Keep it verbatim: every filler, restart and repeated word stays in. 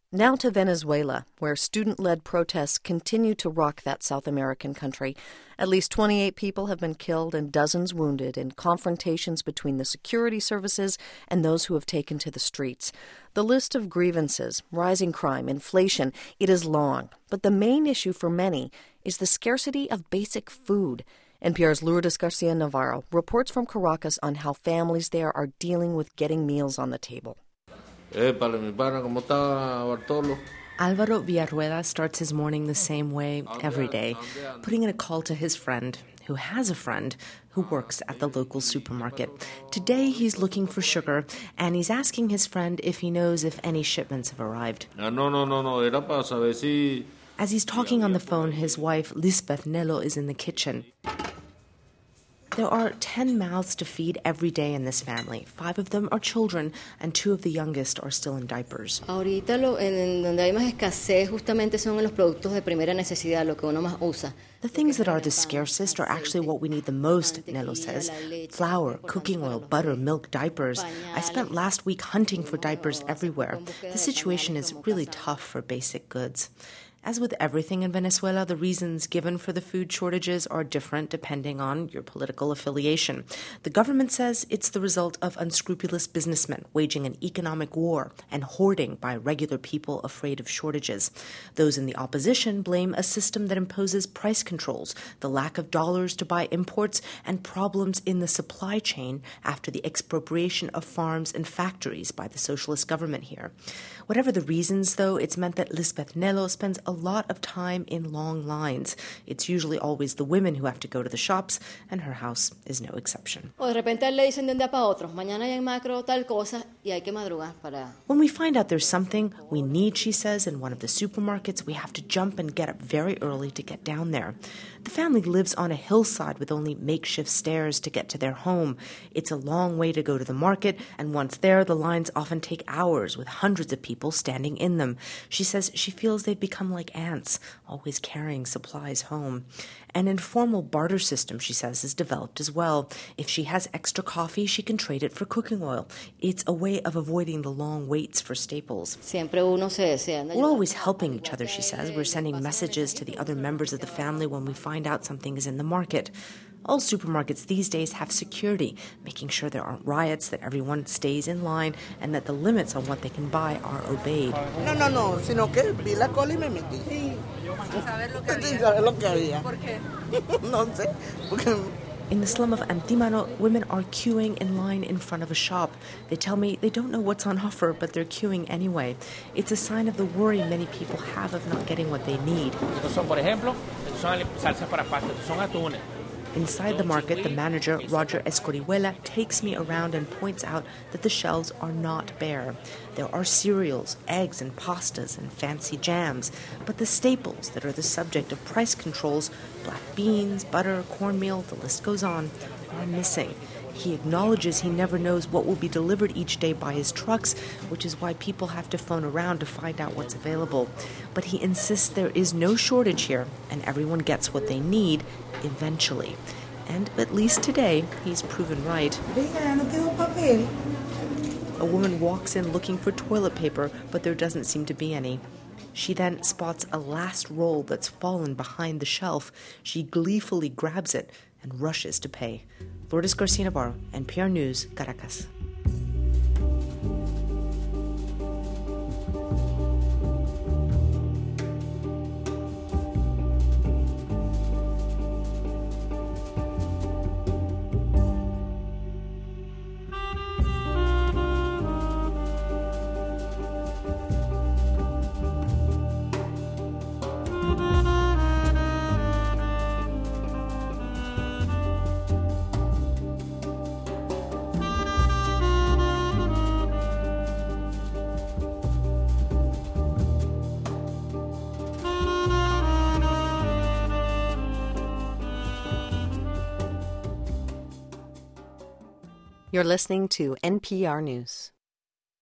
Now to Venezuela, where student-led protests continue to rock that South American country. At least twenty-eight people have been killed and dozens wounded in confrontations between the security services and those who have taken to the streets. The list of grievances, rising crime, inflation, it is long. But the main issue for many is the scarcity of basic food. N P R's Lourdes Garcia Navarro reports from Caracas on how families there are dealing with getting meals on the table. Álvaro Villarrueda starts his morning the same way every day, putting in a call to his friend, who has a friend, who works at the local supermarket. Today he's looking for sugar, and he's asking his friend if he knows if any shipments have arrived. No, no, no, no. Era para saber si... As he's talking on the phone, his wife, Lisbeth Nelo, is in the kitchen. There are ten mouths to feed every day in this family. Five of them are children, and two of the youngest are still in diapers. Ahorita lo, en donde hay más escasez justamente son en los productos de primera necesidad, lo que uno más usa. The things that are the scarcest are actually what we need the most, Nelo says. Flour, cooking oil, butter, milk, diapers. I spent last week hunting for diapers everywhere. The situation is really tough for basic goods. As with everything in Venezuela, the reasons given for the food shortages are different depending on your political affiliation. The government says it's the result of unscrupulous businessmen waging an economic war and hoarding by regular people afraid of shortages. Those in the opposition blame a system that imposes price controls, the lack of dollars to buy imports, and problems in the supply chain after the expropriation of farms and factories by the socialist government here. Whatever the reasons, though, it's meant that Lisbeth Nelo spends a lot of time in long lines. It's usually always the women who have to go to the shops, and her house is no exception. When we find out there's something we need, she says, in one of the supermarkets, we have to jump and get up very early to get down there. The family lives on a hillside with only makeshift stairs to get to their home. It's a long way to go to the market, and once there, the lines often take hours with hundreds of people standing in them. She says she feels they've become like ants, always carrying supplies home. An informal barter system, she says, is developed as well. If she has extra coffee, she can trade it for cooking oil. It's a way of avoiding the long waits for staples. We're always helping each other, she says. We're sending messages to the other members of the family when we find out something is in the market. All supermarkets these days have security, making sure there aren't riots, that everyone stays in line, and that the limits on what they can buy are obeyed. No, no, no, sino que vi la cola y me metí. Sí. Saber lo que había. Saber lo que había. ¿Por qué? No sé. Porque... In the slum of Antimano, women are queuing in line in front of a shop. They tell me they don't know what's on offer, but they're queuing anyway. It's a sign of the worry many people have of not getting what they need. Inside the market, the manager, Roger Escorihuela, takes me around and points out that the shelves are not bare. There are cereals, eggs, and pastas, and fancy jams. But the staples that are the subject of price controls, black beans, butter, cornmeal, the list goes on, are missing. He acknowledges he never knows what will be delivered each day by his trucks, which is why people have to phone around to find out what's available. But he insists there is no shortage here, and everyone gets what they need eventually. And at least today, he's proven right. A woman walks in looking for toilet paper, but there doesn't seem to be any. She then spots a last roll that's fallen behind the shelf. She gleefully grabs it and rushes to pay. Lourdes Garcia Navarro, N P R News, Caracas. You're listening to N P R News.